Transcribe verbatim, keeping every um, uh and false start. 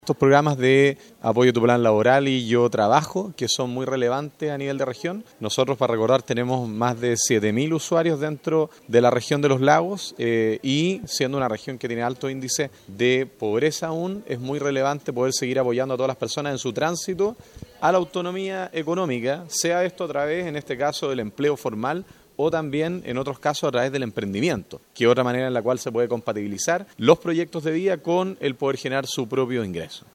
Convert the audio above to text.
Estos programas de apoyo a tu plan laboral y Yo Trabajo, que son muy relevantes a nivel de región. Nosotros, para recordar, tenemos más de siete mil usuarios dentro de la región de los lagos eh, y siendo una región que tiene alto índice de pobreza aún, es muy relevante poder seguir apoyando a todas las personas en su tránsito a la autonomía económica, sea esto a través, en este caso, del empleo formal o también, en otros casos, a través del emprendimiento, que es otra manera en la cual se puede compatibilizar los proyectos de vida con el poder generar su propio ingreso.